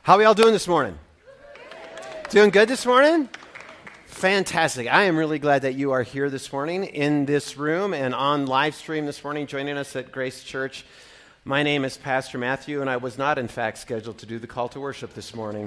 How are we all doing this morning? Doing good this morning? Fantastic. I am really glad that you are here this morning in this room and on live stream this morning joining us at Grace Church. My name is Pastor Matthew, and I was not, in fact, scheduled to do the call to worship this morning.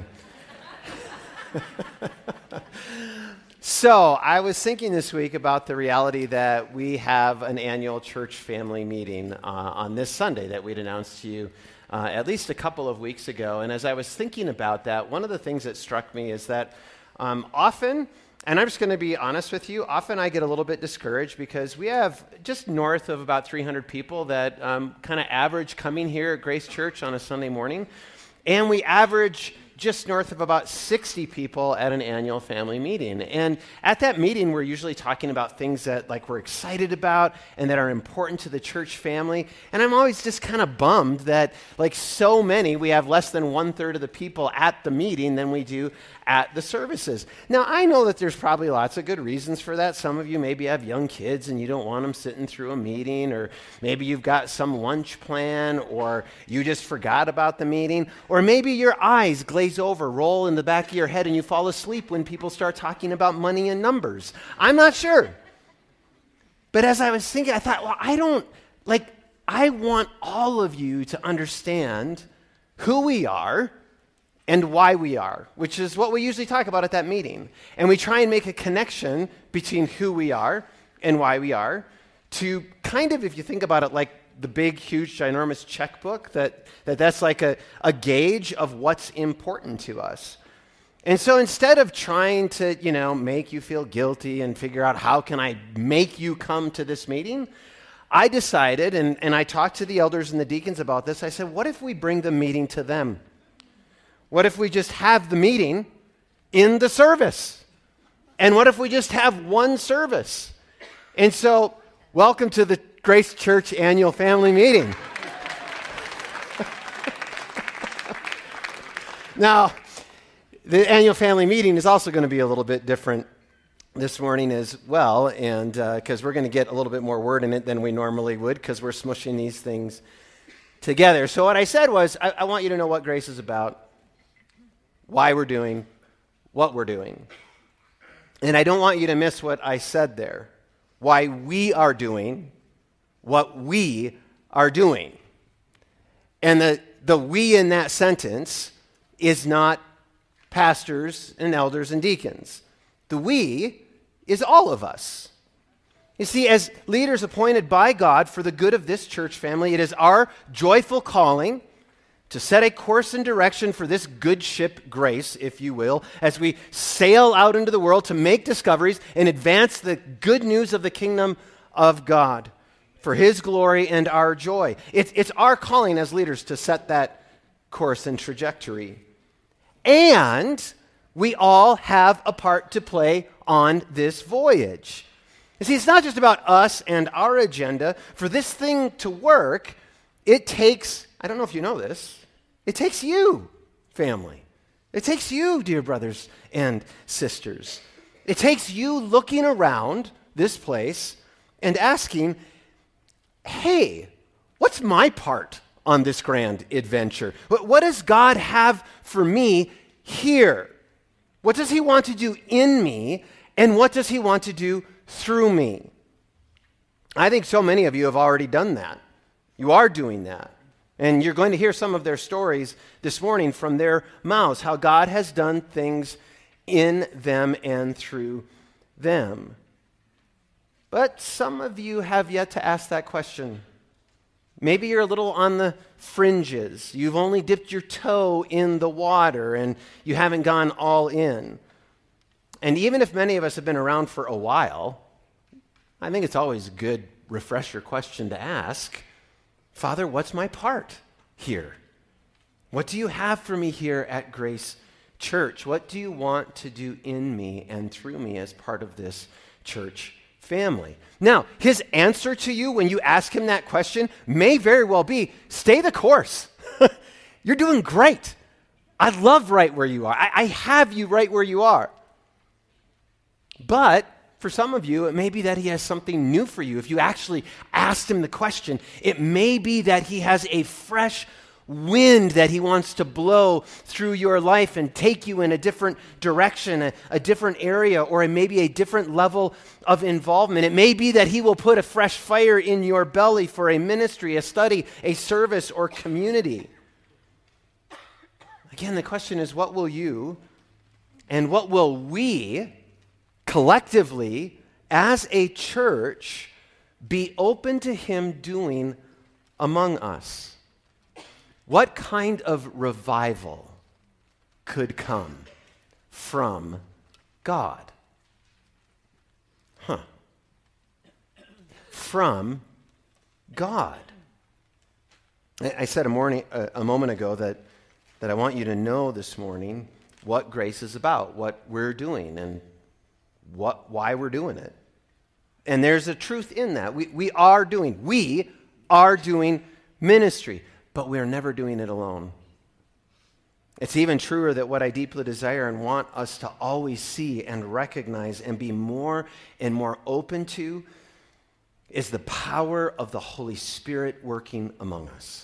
So I was thinking this week about the reality that we have an annual church family meeting on this Sunday that we'd announced to you at least a couple of weeks ago. And as I was thinking about that, one of the things that struck me is that often, and I'm just going to be honest with you, often I get a little bit discouraged because we have just north of about 300 people that kind of average coming here at Grace Church on a Sunday morning. And we average just north of about 60 people at an annual family meeting. And at that meeting, we're usually talking about things that we're excited about and that are important to the church family. And I'm always just kind of bummed that so many, we have less than 1/3 of the people at the meeting than we do at the services. Now, I know that there's probably lots of good reasons for that. Some of you maybe have young kids and you don't want them sitting through a meeting, or maybe you've got some lunch plan, or you just forgot about the meeting, or maybe your eyes glaze over, roll in the back of your head, and you fall asleep when people start talking about money and numbers. I'm not sure. But as I was thinking, I thought, I want all of you to understand who we are and why we are, which is what we usually talk about at that meeting. And we try and make a connection between who we are and why we are to kind of, if you think about it, like the big, huge, ginormous checkbook, that's like a gauge of what's important to us. And so instead of trying to, make you feel guilty and figure out how can I make you come to this meeting, I decided, and I talked to the elders and the deacons about this, I said, what if we bring the meeting to them? What if we just have the meeting in the service? And what if we just have one service? And so, welcome to the Grace Church annual family meeting. Now, the annual family meeting is also going to be a little bit different this morning as well, and because we're going to get a little bit more word in it than we normally would, because we're smushing these things together. So what I said was, I want you to know what Grace is about, why we're doing what we're doing. And I don't want you to miss what I said there, why we are doing what we are doing. And the we in that sentence is not pastors and elders and deacons. The we is all of us. You see, as leaders appointed by God for the good of this church family, it is our joyful calling to set a course and direction for this good ship Grace, if you will, as we sail out into the world to make discoveries and advance the good news of the kingdom of God for His glory and our joy. It's our calling as leaders to set that course and trajectory. And we all have a part to play on this voyage. You see, it's not just about us and our agenda. For this thing to work, it takes, I don't know if you know this, it takes you, family. It takes you, dear brothers and sisters. It takes you looking around this place and asking, hey, what's my part on this grand adventure? What does God have for me here? What does He want to do in me, and what does He want to do through me? I think so many of you have already done that. You are doing that. And you're going to hear some of their stories this morning from their mouths, how God has done things in them and through them. But some of you have yet to ask that question. Maybe you're a little on the fringes. You've only dipped your toe in the water and you haven't gone all in. And even if many of us have been around for a while, I think it's always a good refresher question to ask. Father, what's my part here? What do you have for me here at Grace Church? What do you want to do in me and through me as part of this church family? Now, His answer to you when you ask Him that question may very well be, stay the course. You're doing great. I love right where you are. I have you right where you are. But for some of you, it may be that He has something new for you. If you actually asked Him the question, it may be that He has a fresh wind that he wants to blow through your life and take you in a different direction, a different area, or maybe a different level of involvement. It may be that he will put a fresh fire in your belly for a ministry, a study, a service, or community. Again, the question is, what will you and what will we collectively as a church be open to him doing among us? What kind of revival could come from God? From God. I said a moment ago that I want you to know this morning what grace is about, what we're doing, and why we're doing it. And there's a truth in that. We are doing ministry, but we are never doing it alone. It's even truer that what I deeply desire and want us to always see and recognize and be more and more open to is the power of the Holy Spirit working among us.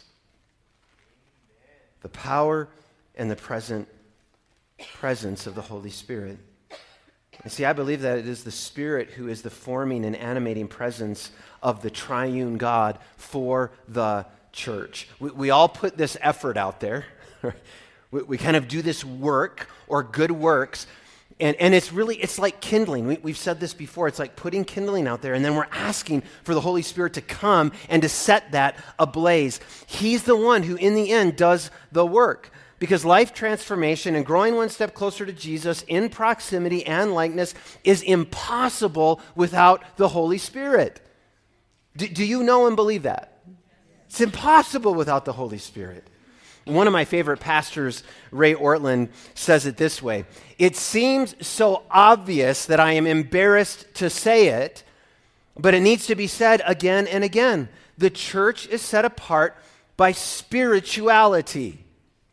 The power and the presence of the Holy Spirit. And see, I believe that it is the Spirit who is the forming and animating presence of the triune God for the church. We all put this effort out there. We kind of do this work or good works. And it's like kindling. We've said this before. It's like putting kindling out there, and then we're asking for the Holy Spirit to come and to set that ablaze. He's the one who, in the end, does the work. Because life transformation and growing one step closer to Jesus in proximity and likeness is impossible without the Holy Spirit. Do you know and believe that? It's impossible without the Holy Spirit. One of my favorite pastors, Ray Ortlund, says it this way: "It seems so obvious that I am embarrassed to say it, but it needs to be said again and again. The church is set apart by spirituality."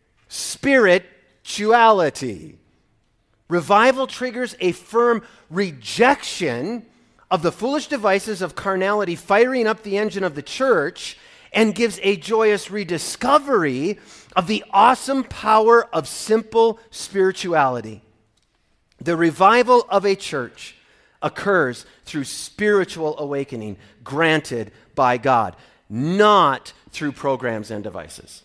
Spirituality. Revival triggers a firm rejection of the foolish devices of carnality firing up the engine of the church, and gives a joyous rediscovery of the awesome power of simple spirituality. The revival of a church occurs through spiritual awakening granted by God, not through programs and devices.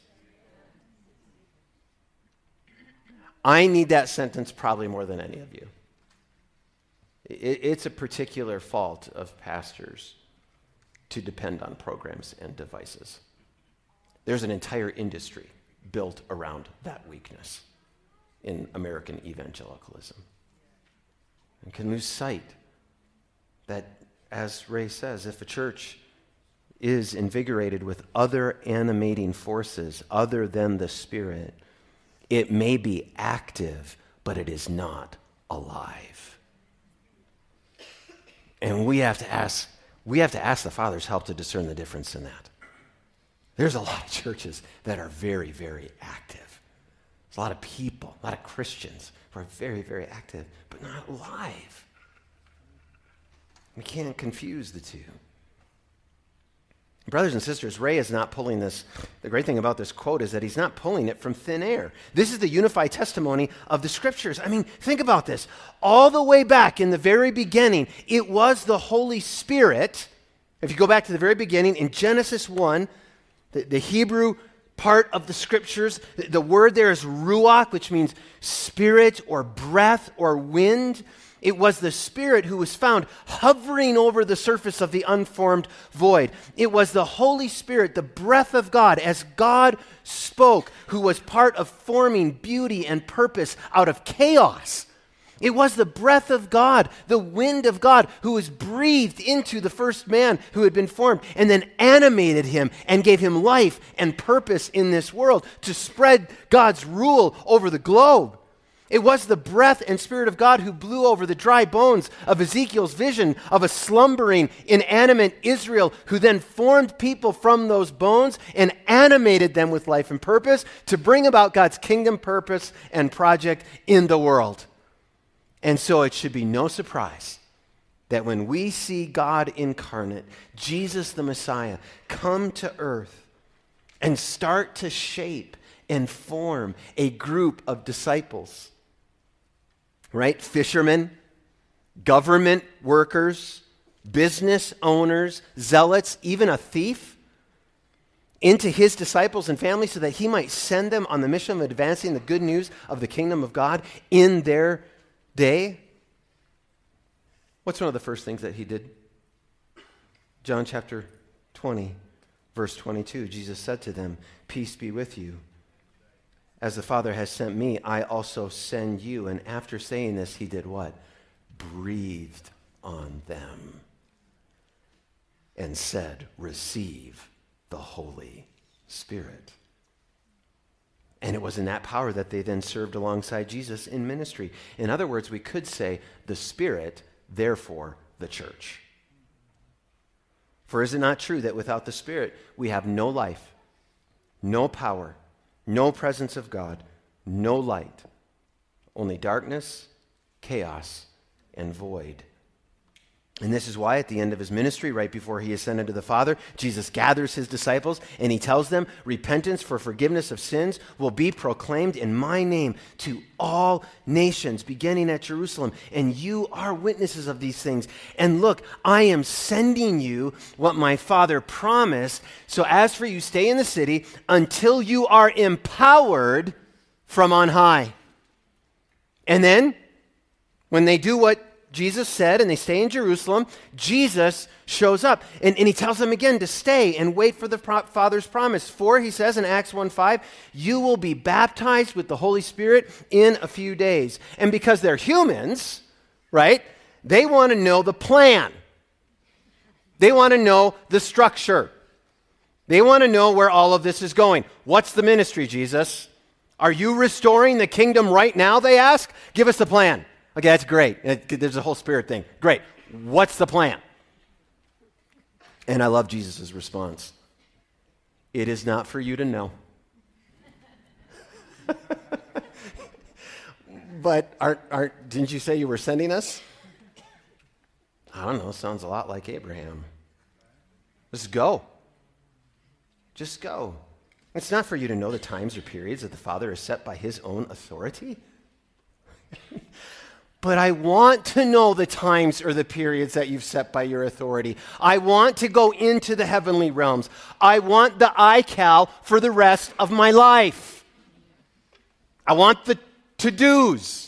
I need that sentence probably more than any of you. It's a particular fault of pastors to depend on programs and devices. There's an entire industry built around that weakness in American evangelicalism. And can lose sight that, as Ray says, if a church is invigorated with other animating forces other than the Spirit, it may be active, but it is not alive. And we have to ask the Father's help to discern the difference in that. There's a lot of churches that are very, very active. There's a lot of people, a lot of Christians who are very, very active, but not alive. We can't confuse the two. Brothers and sisters, Ray is not pulling this. The great thing about this quote is that he's not pulling it from thin air. This is the unified testimony of the Scriptures. I mean, think about this. All the way back in the very beginning, it was the Holy Spirit. If you go back to the very beginning, in Genesis 1, the Hebrew part of the Scriptures, the word there is ruach, which means spirit or breath or wind. It was the Spirit who was found hovering over the surface of the unformed void. It was the Holy Spirit, the breath of God, as God spoke, who was part of forming beauty and purpose out of chaos. It was the breath of God, the wind of God, who was breathed into the first man who had been formed and then animated him and gave him life and purpose in this world to spread God's rule over the globe. It was the breath and Spirit of God who blew over the dry bones of Ezekiel's vision of a slumbering, inanimate Israel, who then formed people from those bones and animated them with life and purpose to bring about God's kingdom purpose and project in the world. And so it should be no surprise that when we see God incarnate, Jesus the Messiah, come to earth and start to shape and form a group of disciples. Right? Fishermen, government workers, business owners, zealots, even a thief, into his disciples and family so that he might send them on the mission of advancing the good news of the kingdom of God in their day. What's one of the first things that he did? John chapter 20, verse 22, Jesus said to them, "Peace be with you. As the Father has sent me, I also send you." And after saying this, he did what? Breathed on them and said, "Receive the Holy Spirit." And it was in that power that they then served alongside Jesus in ministry. In other words, we could say the Spirit, therefore the church. For is it not true that without the Spirit we have no life, no power, no presence of God, no light, only darkness, chaos, and void? And this is why at the end of his ministry, right before he ascended to the Father, Jesus gathers his disciples and he tells them, repentance for forgiveness of sins will be proclaimed in my name to all nations, beginning at Jerusalem. And you are witnesses of these things. And look, I am sending you what my Father promised. So as for you, stay in the city until you are empowered from on high. And then, when they do what Jesus said, and they stay in Jerusalem, Jesus shows up. And he tells them again to stay and wait for the Father's promise. For, he says in Acts 1:5, you will be baptized with the Holy Spirit in a few days. And because they're humans, right, they want to know the plan. They want to know the structure. They want to know where all of this is going. What's the ministry, Jesus? Are you restoring the kingdom right now, they ask? Give us the plan. Okay, that's great. There's a whole Spirit thing. Great. What's the plan? And I love Jesus' response. It is not for you to know. But didn't you say you were sending us? I don't know. Sounds a lot like Abraham. Just go. Just go. It's not for you to know the times or periods that the Father has set by his own authority. But I want to know the times or the periods that you've set by your authority. I want to go into the heavenly realms. I want the iCal for the rest of my life. I want the to-dos.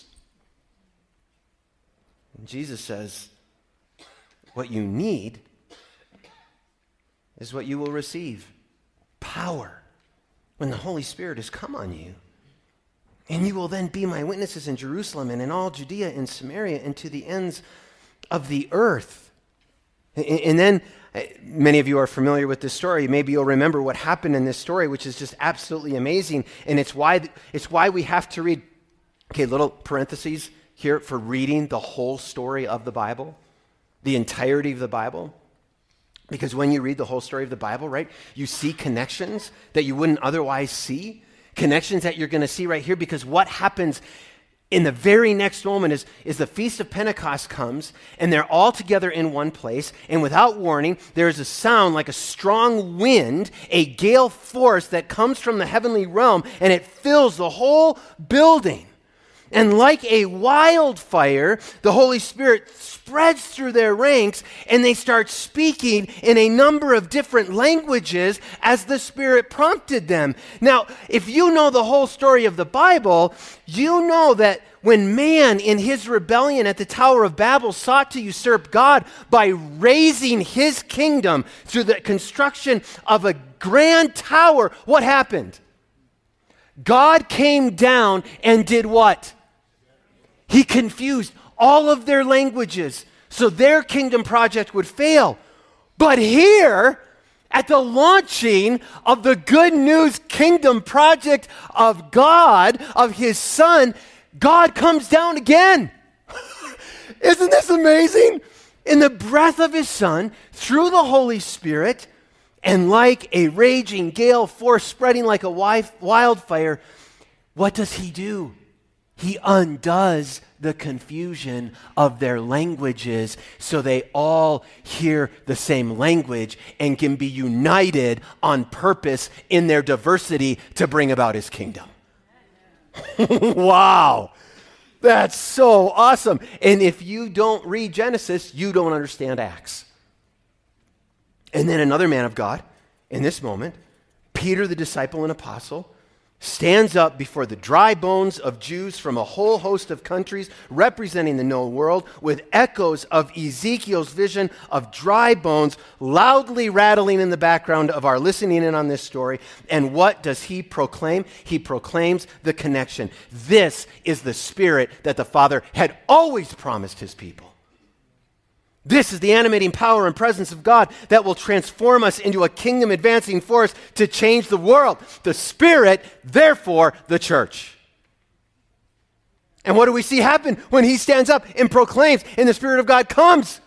And Jesus says, what you need is what you will receive. Power. When the Holy Spirit has come on you. And you will then be my witnesses in Jerusalem and in all Judea and Samaria and to the ends of the earth. And then, many of you are familiar with this story. Maybe you'll remember what happened in this story, which is just absolutely amazing. And it's why we have to read, okay, little parentheses here for reading the whole story of the Bible, the entirety of the Bible. Because when you read the whole story of the Bible, right, you see connections that you wouldn't otherwise see. Connections that you're going to see right here, because what happens in the very next moment is the Feast of Pentecost comes, and they're all together in one place, and without warning, there's a sound like a strong wind, a gale force that comes from the heavenly realm, and it fills the whole building. And like a wildfire, the Holy Spirit spreads through their ranks, and they start speaking in a number of different languages as the Spirit prompted them. Now, if you know the whole story of the Bible, you know that when man in his rebellion at the Tower of Babel sought to usurp God by raising his kingdom through the construction of a grand tower, what happened? God came down and did what? He confused all of their languages so their kingdom project would fail. But here, at the launching of the good news kingdom project of God, of his Son, God comes down again. Isn't this amazing? In the breath of his Son, through the Holy Spirit, and like a raging gale force spreading like a wildfire, what does he do? He undoes the confusion of their languages so they all hear the same language and can be united on purpose in their diversity to bring about his kingdom. Wow. That's so awesome. And if you don't read Genesis, you don't understand Acts. And then another man of God, in this moment, Peter, the disciple and apostle, stands up before the dry bones of Jews from a whole host of countries representing the known world with echoes of Ezekiel's vision of dry bones loudly rattling in the background of our listening in on this story. And what does he proclaim? He proclaims the connection. This is the Spirit that the Father had always promised his people. This is the animating power and presence of God that will transform us into a kingdom advancing force to change the world. The Spirit, therefore, the church. And what do we see happen when he stands up and proclaims and the Spirit of God comes?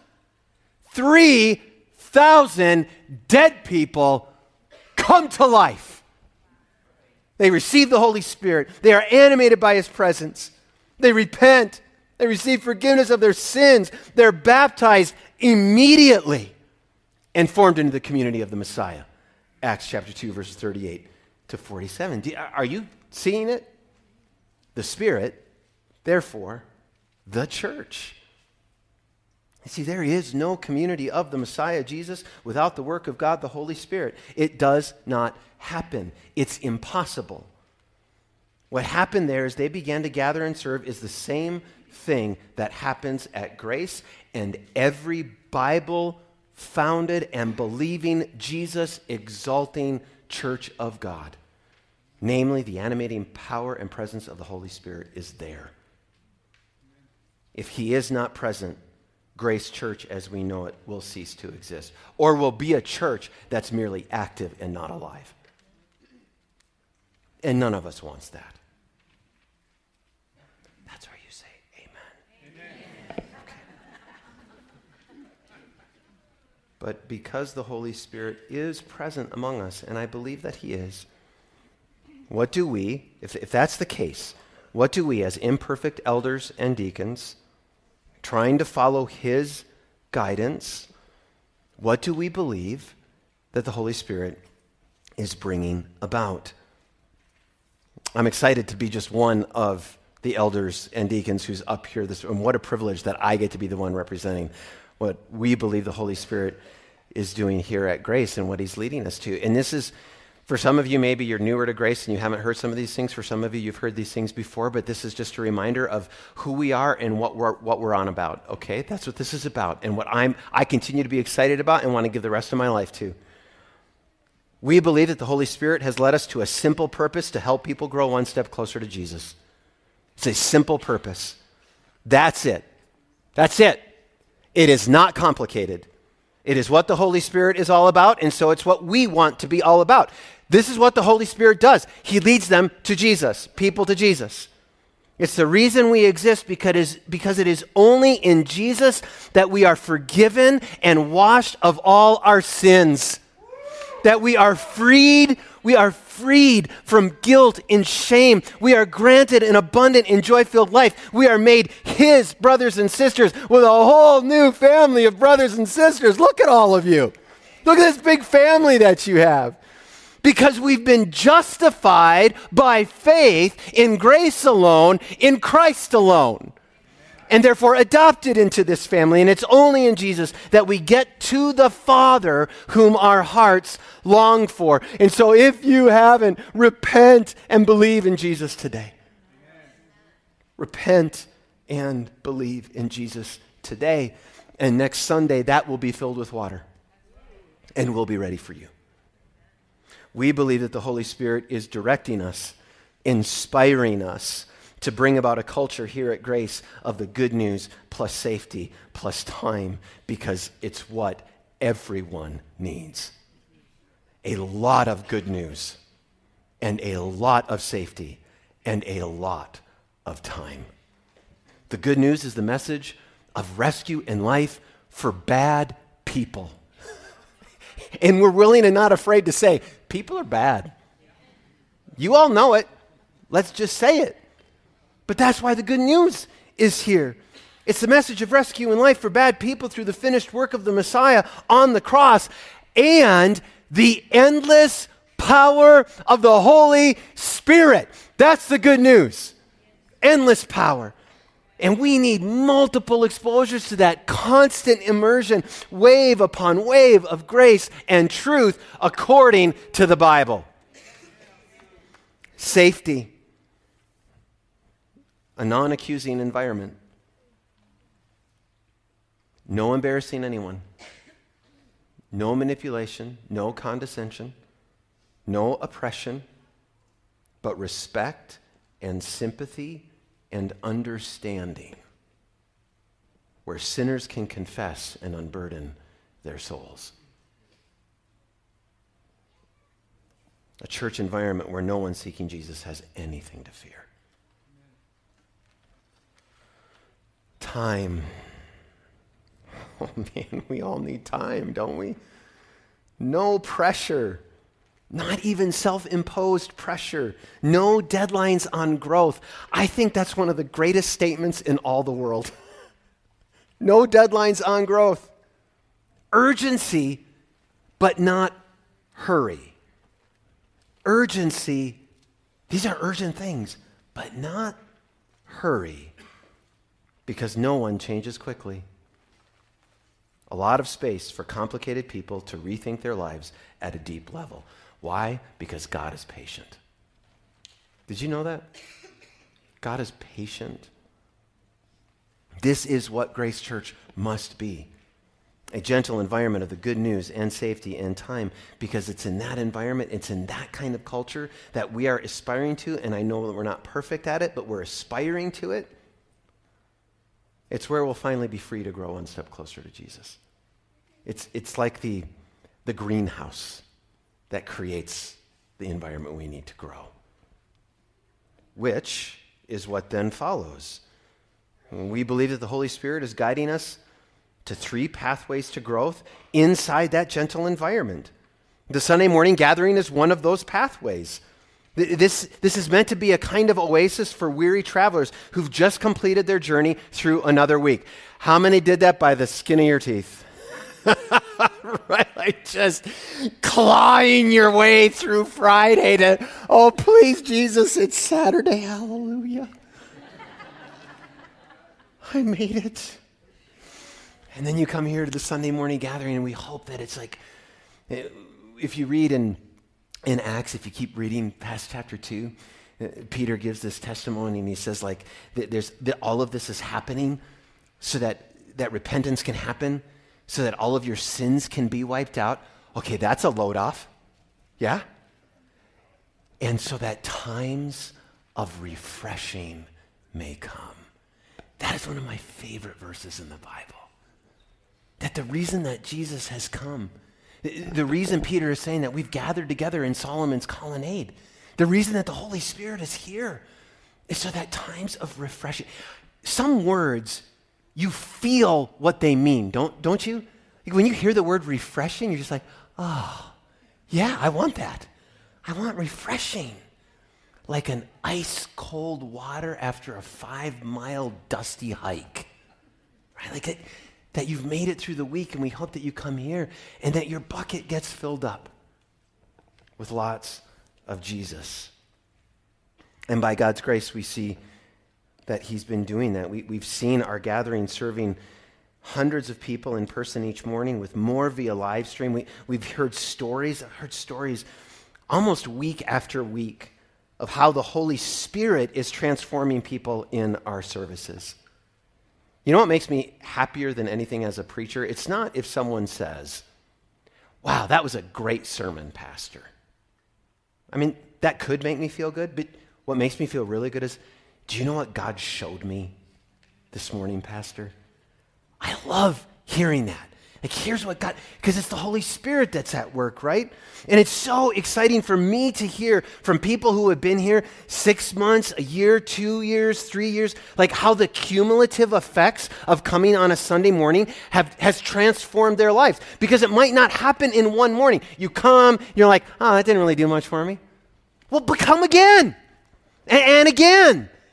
3,000 dead people come to life. They receive the Holy Spirit. They are animated by his presence. They repent. They receive forgiveness of their sins. They're baptized immediately and formed into the community of the Messiah. Acts chapter 2, verses 38 to 47. Are you seeing it? The Spirit, therefore, the church. You see, there is no community of the Messiah, Jesus, without the work of God, the Holy Spirit. It does not happen. It's impossible. What happened there is they began to gather and serve is the same thing that happens at Grace, and every Bible-founded and believing, Jesus-exalting church of God, namely the animating power and presence of the Holy Spirit, is there. If he is not present, Grace Church as we know it will cease to exist, or will be a church that's merely active and not alive. And none of us wants that. But because the Holy Spirit is present among us, and I believe that he is, what do we, if that's the case, what do we as imperfect elders and deacons, trying to follow his guidance, what do we believe that the Holy Spirit is bringing about? I'm excited to be just one of the elders and deacons who's up here and what a privilege that I get to be the one representing what we believe the Holy Spirit is doing here at Grace and what he's leading us to. And this is, for some of you, maybe you're newer to Grace and you haven't heard some of these things. For some of you, you've heard these things before, but this is just a reminder of who we are and what we're on about, okay? That's what this is about and what I continue to be excited about and want to give the rest of my life to. We believe that the Holy Spirit has led us to a simple purpose to help people grow one step closer to Jesus. It's a simple purpose. That's it. That's it. It is not complicated. It is what the Holy Spirit is all about, and so it's what we want to be all about. This is what the Holy Spirit does. He leads them to Jesus, people to Jesus. It's the reason we exist because it is only in Jesus that we are forgiven and washed of all our sins. That we are freed from guilt and shame. We are granted an abundant and joy-filled life. We are made his brothers and sisters with a whole new family of brothers and sisters. Look at all of you. Look at this big family that you have. Because we've been justified by faith in grace alone, in Christ alone. And therefore adopted into this family. And it's only in Jesus that we get to the Father whom our hearts long for. And so if you haven't, repent and believe in Jesus today. Amen. Repent and believe in Jesus today. And next Sunday, that will be filled with water. And we'll be ready for you. We believe that the Holy Spirit is directing us, inspiring us, to bring about a culture here at Grace of the good news plus safety plus time, because it's what everyone needs. A lot of good news and a lot of safety and a lot of time. The good news is the message of rescue and life for bad people. And we're willing and not afraid to say, people are bad. You all know it. Let's just say it. But that's why the good news is here. It's the message of rescue and life for bad people through the finished work of the Messiah on the cross and the endless power of the Holy Spirit. That's the good news. Endless power. And we need multiple exposures to that constant immersion, wave upon wave of grace and truth according to the Bible. Safety. A non-accusing environment. No embarrassing anyone. No manipulation. No condescension. No oppression. But respect and sympathy and understanding, where sinners can confess and unburden their souls. A church environment where no one seeking Jesus has anything to fear. Time. Oh man, we all need time, don't we? No pressure. Not even self-imposed pressure. No deadlines on growth. I think that's one of the greatest statements in all the world. No deadlines on growth. Urgency, but not hurry. Urgency, these are urgent things, but not hurry. Because no one changes quickly. A lot of space for complicated people to rethink their lives at a deep level. Why? Because God is patient. Did you know that? God is patient. This is what Grace Church must be. A gentle environment of the good news and safety and time, because it's in that environment, it's in that kind of culture that we are aspiring to, and I know that we're not perfect at it, but we're aspiring to it. It's where we'll finally be free to grow one step closer to Jesus. It's like the greenhouse that creates the environment we need to grow, which is what then follows. We believe that the Holy Spirit is guiding us to 3 pathways to growth inside that gentle environment. The Sunday morning gathering is one of those pathways. This is meant to be a kind of oasis for weary travelers who've just completed their journey through another week. How many did that by the skin of your teeth? Right, like just clawing your way through Friday to, oh, please, Jesus, it's Saturday, hallelujah. I made it. And then you come here to the Sunday morning gathering, and we hope that it's like, if you read in Acts, if you keep reading past chapter 2, Peter gives this testimony, and he says, like, that all of this is happening so that repentance can happen, so that all of your sins can be wiped out. Okay, that's a load off. Yeah? And so that times of refreshing may come. That is one of my favorite verses in the Bible. That the reason that Jesus has come, the reason Peter is saying that we've gathered together in Solomon's colonnade, the reason that the Holy Spirit is here is so that times of refreshing. Some words, you feel what they mean, don't you? Like when you hear the word refreshing, you're just like, oh, yeah, I want that. I want refreshing. Like an ice cold water after a 5-mile dusty hike. Right? Like that you've made it through the week, and we hope that you come here and that your bucket gets filled up with lots of Jesus. And by God's grace, we see that he's been doing that. We've seen our gathering serving hundreds of people in person each morning, with more via live stream. We've heard stories. I've heard stories almost week after week of how the Holy Spirit is transforming people in our services. You know what makes me happier than anything as a preacher? It's not if someone says, wow, that was a great sermon, Pastor. I mean, that could make me feel good, but what makes me feel really good is, do you know what God showed me this morning, Pastor? I love hearing that. Like, here's what God, because it's the Holy Spirit that's at work, right? And it's so exciting for me to hear from people who have been here 6 months, a year, 2 years, 3 years, like how the cumulative effects of coming on a Sunday morning has transformed their lives. Because it might not happen in one morning. You come, you're like, oh, that didn't really do much for me. Well, but come again, and again,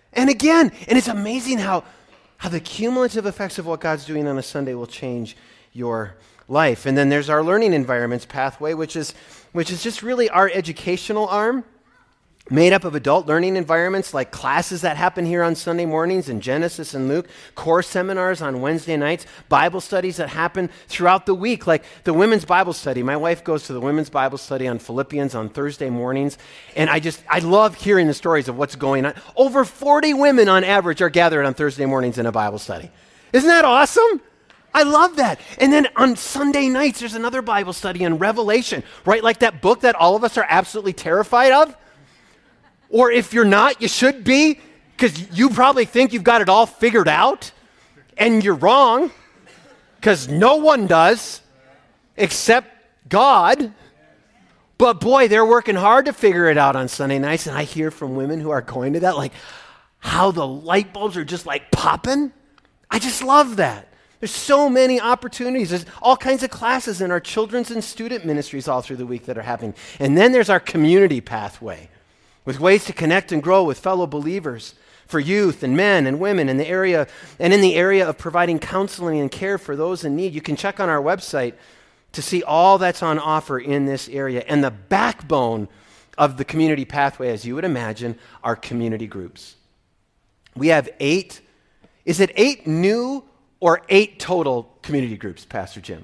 and again. And it's amazing how the cumulative effects of what God's doing on a Sunday will change your life. And then there's our learning environments pathway, which is just really our educational arm, made up of adult learning environments like classes that happen here on Sunday mornings in Genesis and Luke, core seminars on Wednesday nights, Bible studies that happen throughout the week, like the women's Bible study. My wife goes to the women's Bible study on Philippians on Thursday mornings, and I love hearing the stories of what's going on. Over 40 women on average are gathered on Thursday mornings in a Bible study. Isn't that awesome? I love that. And then on Sunday nights, there's another Bible study on Revelation, right? Like that book that all of us are absolutely terrified of. Or if you're not, you should be, because you probably think you've got it all figured out, and you're wrong, because no one does except God. But boy, they're working hard to figure it out on Sunday nights, and I hear from women who are going to that, like, how the light bulbs are just like popping. I just love that. There's so many opportunities. There's all kinds of classes in our children's and student ministries all through the week that are happening. And then there's our community pathway, with ways to connect and grow with fellow believers for youth and men and women in the area of providing counseling and care for those in need. You can check on our website to see all that's on offer in this area. And the backbone of the community pathway, as you would imagine, are community groups. We have 8. Is it 8 new or 8 total community groups, Pastor Jim?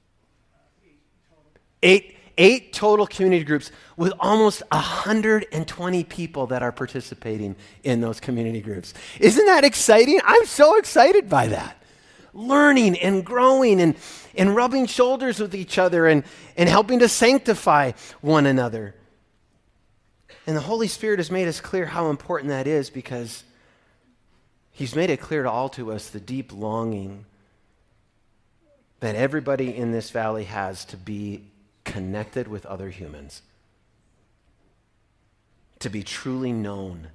8 total community groups with almost 120 people that are participating in those community groups. Isn't that exciting? I'm so excited by that. Learning and growing and rubbing shoulders with each other and helping to sanctify one another. And the Holy Spirit has made us clear how important that is, because He's made it clear to all to us the deep longing that everybody in this valley has to be connected with other humans, to be truly known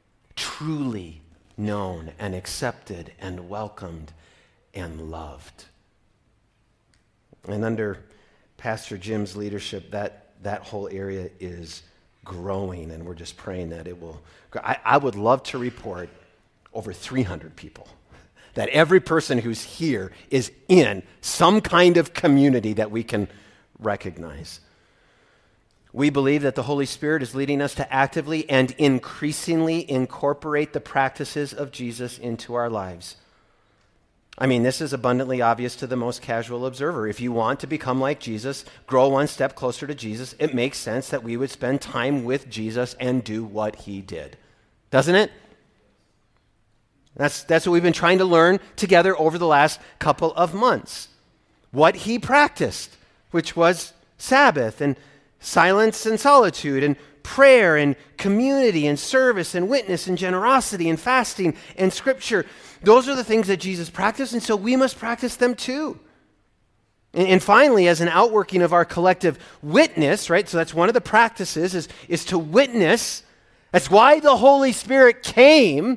and accepted and welcomed and loved. And under Pastor Jim's leadership, that whole area is growing, and we're just praying that it will. I would love to report over 300 people, that every person who's here is in some kind of community that we can recognize. We believe that the Holy Spirit is leading us to actively and increasingly incorporate the practices of Jesus into our lives. I mean, this is abundantly obvious to the most casual observer. If you want to become like Jesus, grow one step closer to Jesus, it makes sense that we would spend time with Jesus and do what He did. Doesn't it? That's what we've been trying to learn together over the last couple of months. What He practiced, which was Sabbath and silence and solitude and prayer and community and service and witness and generosity and fasting and scripture. Those are the things that Jesus practiced, and so we must practice them too. And finally, as an outworking of our collective witness, right? So that's one of the practices is to witness. That's why the Holy Spirit came.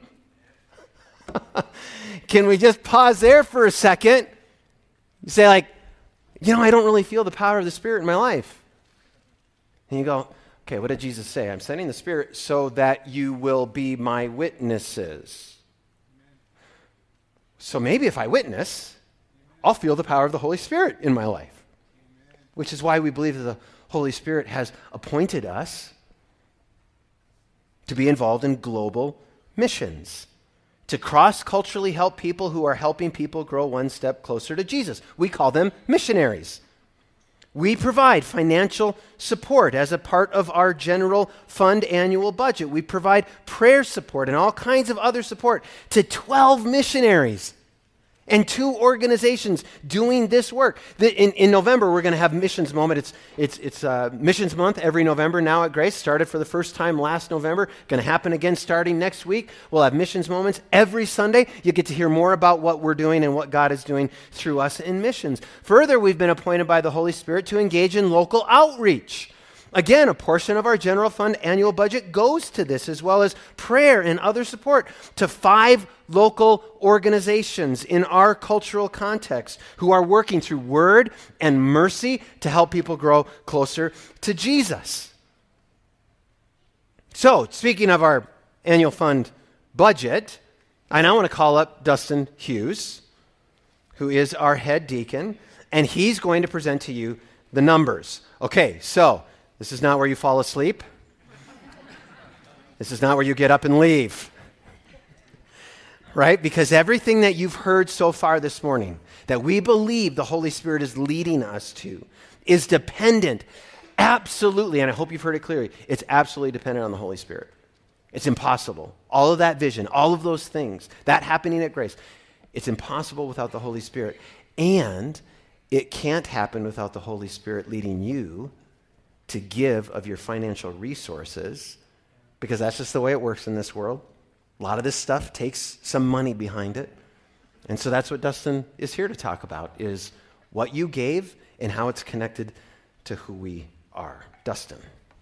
Can we just pause there for a second? You say, like, I don't really feel the power of the Spirit in my life. And you go, okay, what did Jesus say? I'm sending the Spirit so that you will be my witnesses. So maybe if I witness, I'll feel the power of the Holy Spirit in my life. Which is why we believe that the Holy Spirit has appointed us to be involved in global missions, to cross-culturally help people who are helping people grow one step closer to Jesus. We call them missionaries. We provide financial support as a part of our general fund annual budget. We provide prayer support and all kinds of other support to 12 missionaries and 2 organizations doing this work. In November, we're going to have Missions Moment. It's Missions Month every November now at Grace. Started for the first time last November. Going to happen again starting next week. We'll have Missions Moments every Sunday. You get to hear more about what we're doing and what God is doing through us in missions. Further, we've been appointed by the Holy Spirit to engage in local outreach. Again, a portion of our general fund annual budget goes to this, as well as prayer and other support to 5 local organizations in our cultural context who are working through word and mercy to help people grow closer to Jesus. So, speaking of our annual fund budget, and I want to call up Dustin Hughes, who is our head deacon, and he's going to present to you the numbers. Okay, so this is not where you fall asleep. This is not where you get up and leave. Right? Because everything that you've heard so far this morning, that we believe the Holy Spirit is leading us to, is dependent, absolutely, and I hope you've heard it clearly, it's absolutely dependent on the Holy Spirit. It's impossible. All of that vision, all of those things, that happening at Grace, it's impossible without the Holy Spirit. And it can't happen without the Holy Spirit leading you to give of your financial resources, because that's just the way it works in this world. A lot of this stuff takes some money behind it. And so that's what Dustin is here to talk about, is what you gave and how it's connected to who we are. Dustin.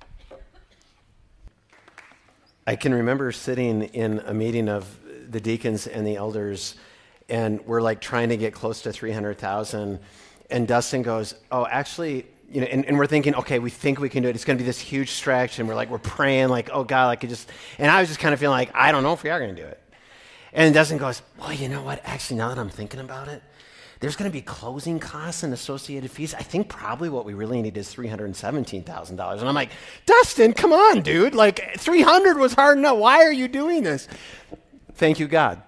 I can remember sitting in a meeting of the deacons and the elders, and we're like trying to get close to 300,000. And Dustin goes, oh, actually, and we're thinking, okay, we think we can do it. It's going to be this huge stretch. And we're praying like, oh God, and I was just kind of feeling like, I don't know if we are going to do it. And Dustin goes, well, you know what? Actually, now that I'm thinking about it, there's going to be closing costs and associated fees. I think probably what we really need is $317,000. And I'm like, Dustin, come on, dude. 300 was hard enough. Why are you doing this? Thank you, God.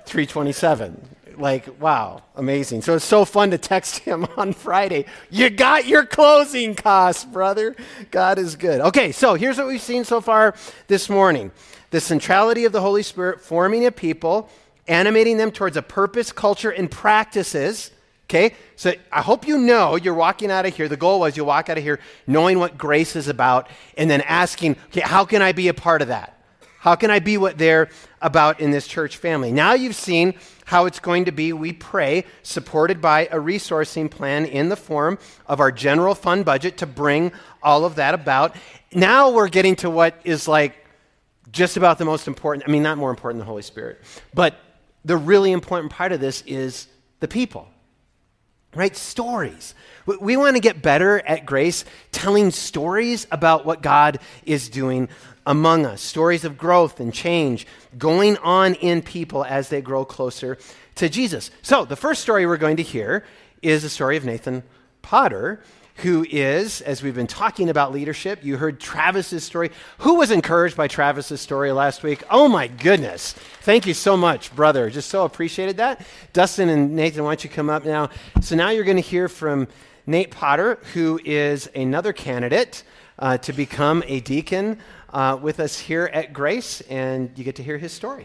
327. Wow, amazing. So it's so fun to text him on Friday. You got your closing costs, brother. God is good. Okay, so here's what we've seen so far this morning. The centrality of the Holy Spirit forming a people, animating them towards a purpose, culture, and practices. Okay, so I hope you're walking out of here. The goal was you'll walk out of here knowing what grace is about and then asking, okay, how can I be a part of that? How can I be what they're about in this church family? Now you've seen how it's going to be, we pray, supported by a resourcing plan in the form of our general fund budget to bring all of that about. Now we're getting to what is just about the most important, not more important than the Holy Spirit, but the really important part of this is the people, right? Stories. We want to get better at Grace telling stories about what God is doing among us, stories of growth and change going on in people as they grow closer to Jesus. So the first story we're going to hear is the story of Nathan Potter, who is, as we've been talking about leadership, you heard Travis's story. Who was encouraged by Travis's story last week? Oh my goodness. Thank you so much, brother. Just so appreciated that. Dustin and Nathan, why don't you come up now? So now you're going to hear from Nate Potter, who is another candidate to become a deacon with us here at Grace, and you get to hear his story.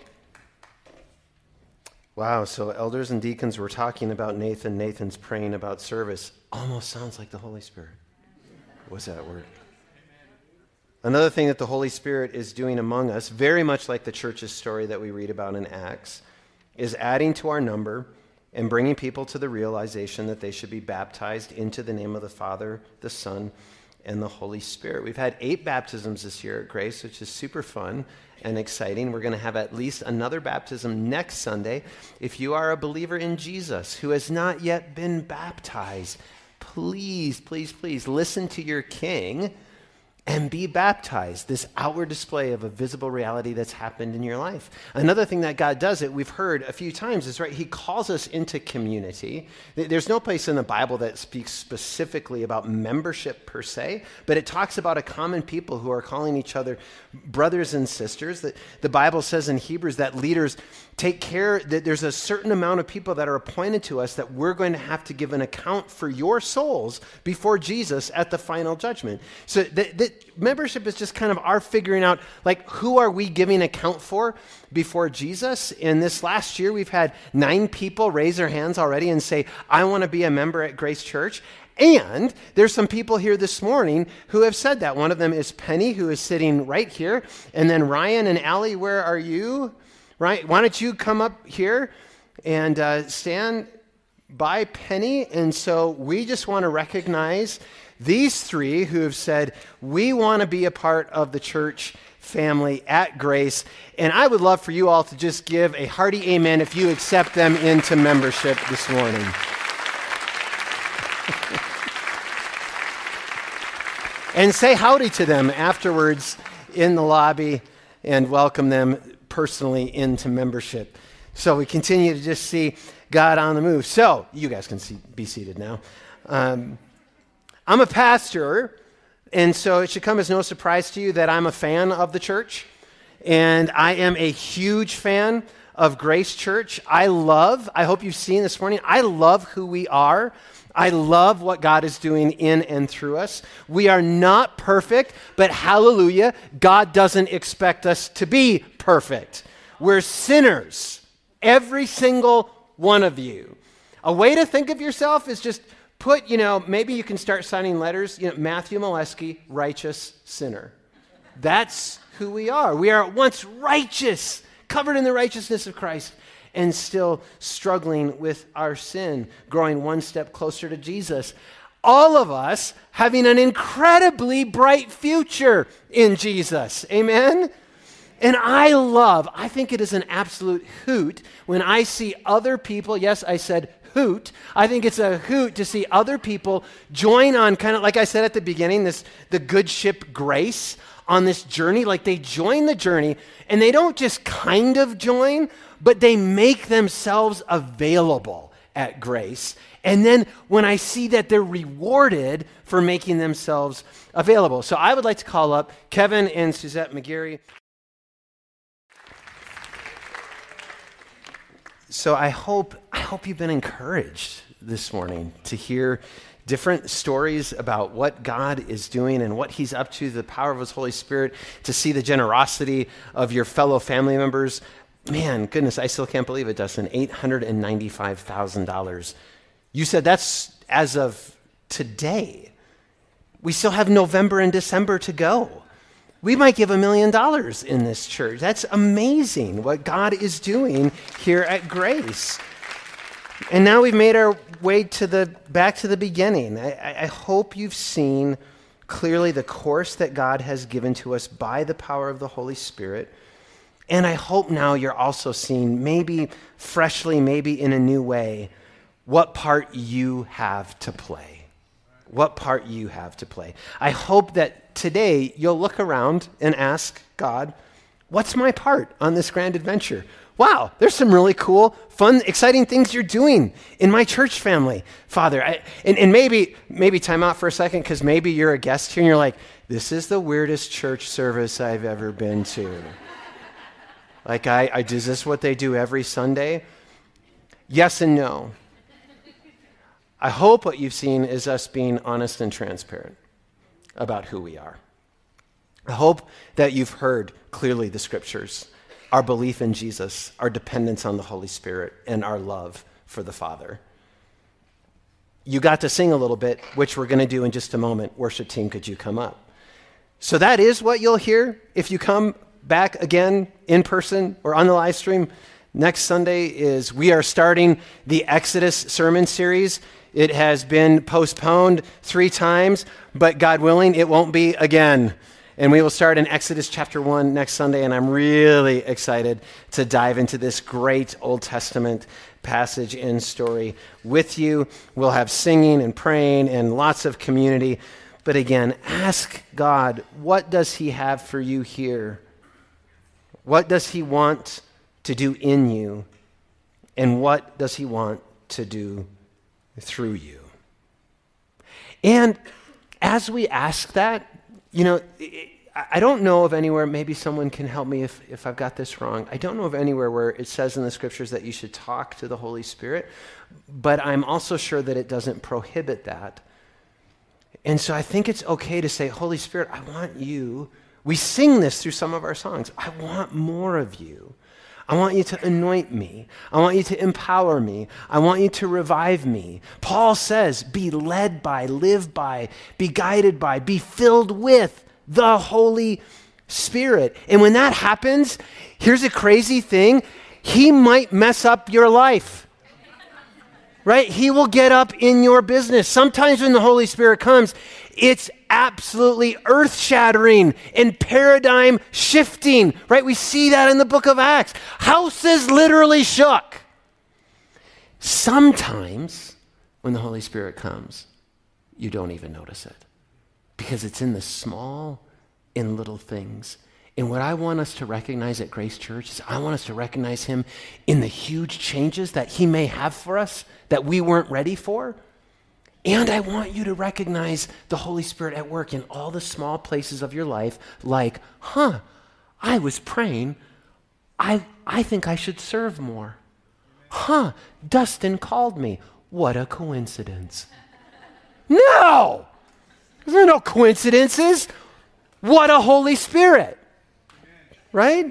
Wow, so elders and deacons were talking about Nathan. Nathan's praying about service. Almost sounds like the Holy Spirit. What's that word? Another thing that the Holy Spirit is doing among us, very much like the church's story that we read about in Acts, is adding to our number and bringing people to the realization that they should be baptized into the name of the Father, the Son, and the Holy Spirit. We've had 8 baptisms this year at Grace, which is super fun and exciting. We're going to have at least another baptism next Sunday. If you are a believer in Jesus who has not yet been baptized, please, please, please listen to your King and be baptized, this outward display of a visible reality that's happened in your life. Another thing that God does that we've heard a few times is, right, he calls us into community. There's no place in the Bible that speaks specifically about membership per se, but it talks about a common people who are calling each other brothers and sisters. The Bible says in Hebrews that leaders take care that there's a certain amount of people that are appointed to us that we're going to have to give an account for your souls before Jesus at the final judgment. So that membership is just kind of our figuring out, who are we giving account for before Jesus? In this last year, we've had 9 people raise their hands already and say, I want to be a member at Grace Church. And there's some people here this morning who have said that. One of them is Penny, who is sitting right here. And then Ryan and Allie, where are you? Right? Why don't you come up here and stand by Penny? And so we just want to recognize these 3 who have said, we want to be a part of the church family at Grace. And I would love for you all to just give a hearty amen if you accept them into membership this morning. And say howdy to them afterwards in the lobby and welcome them personally into membership. So we continue to just see God on the move. So you guys can be seated now. I'm a pastor, and so it should come as no surprise to you that I'm a fan of the church, and I am a huge fan of Grace Church. I hope you've seen this morning, I love who we are. I love what God is doing in and through us. We are not perfect, but hallelujah, God doesn't expect us to be perfect. We're sinners, every single one of you. A way to think of yourself is just put, maybe you can start signing letters, Matthew Molesky, righteous sinner. That's who we are. We are once righteous, covered in the righteousness of Christ, and still struggling with our sin, growing one step closer to Jesus. All of us having an incredibly bright future in Jesus. Amen? And I think it is an absolute hoot when I see other people, yes, I said hoot. I think it's a hoot to see other people join on, kind of like I said at the beginning, the good ship Grace on this journey. Like they join the journey, and they don't just kind of join, but they make themselves available at Grace. And then when I see that they're rewarded for making themselves available. So I would like to call up Kevin and Suzette McGarry. So I hope you've been encouraged this morning to hear different stories about what God is doing and what he's up to, the power of his Holy Spirit, to see the generosity of your fellow family members. Man, goodness, I still can't believe it, Dustin. $895,000. You said that's as of today. We still have November and December to go. We might give $1 million in this church. That's amazing what God is doing here at Grace. And now we've made our way back to the beginning. I hope you've seen clearly the course that God has given to us by the power of the Holy Spirit. And I hope now you're also seeing, maybe freshly, maybe in a new way, what part you have to play. What part you have to play. I hope that today you'll look around and ask God, what's my part on this grand adventure? Wow, there's some really cool, fun, exciting things you're doing in my church family, Father. And maybe time out for a second, because maybe you're a guest here and you're like, this is the weirdest church service I've ever been to. Like, is this what they do every Sunday? Yes and no. I hope what you've seen is us being honest and transparent about who we are. I hope that you've heard clearly the scriptures, our belief in Jesus, our dependence on the Holy Spirit, and our love for the Father. You got to sing a little bit, which we're going to do in just a moment. Worship team, could you come up? So that is what you'll hear if you come back again in person or on the live stream. Next Sunday is we are starting the Exodus sermon series. It has been postponed 3 times, but God willing, it won't be again. And we will start in Exodus chapter 1 next Sunday, and I'm really excited to dive into this great Old Testament passage and story with you. We'll have singing and praying and lots of community. But again, ask God, what does he have for you here? What does he want to do in you? And what does he want to do through you? And as we ask that, I don't know of anywhere, maybe someone can help me if I've got this wrong. I don't know of anywhere where it says in the scriptures that you should talk to the Holy Spirit, but I'm also sure that it doesn't prohibit that. And so I think it's okay to say, Holy Spirit, I want you. We sing this through some of our songs. I want more of you. I want you to anoint me. I want you to empower me. I want you to revive me. Paul says, be led by, live by, be guided by, be filled with the Holy Spirit. And when that happens, here's a crazy thing. He might mess up your life, right? He will get up in your business. Sometimes when the Holy Spirit comes, it's absolutely earth-shattering and paradigm-shifting, right? We see that in the book of Acts. Houses literally shook. Sometimes when the Holy Spirit comes, you don't even notice it because it's in the small and little things. And what I want us to recognize at Grace Church is I want us to recognize him in the huge changes that he may have for us that we weren't ready for. And I want you to recognize the Holy Spirit at work in all the small places of your life, like, I was praying, I think I should serve more. Dustin called me. What a coincidence. No! There are no coincidences. What a Holy Spirit. Right?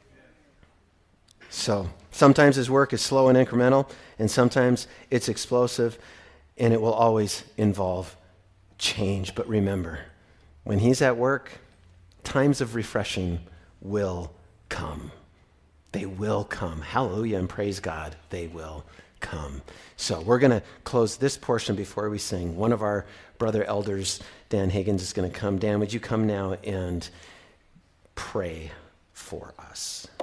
So, sometimes his work is slow and incremental, and sometimes it's explosive, and it will always involve change. But remember, when he's at work, times of refreshing will come. They will come. Hallelujah and praise God. They will come. So we're going to close this portion before we sing. One of our brother elders, Dan Higgins, is going to come. Dan, would you come now and pray for us?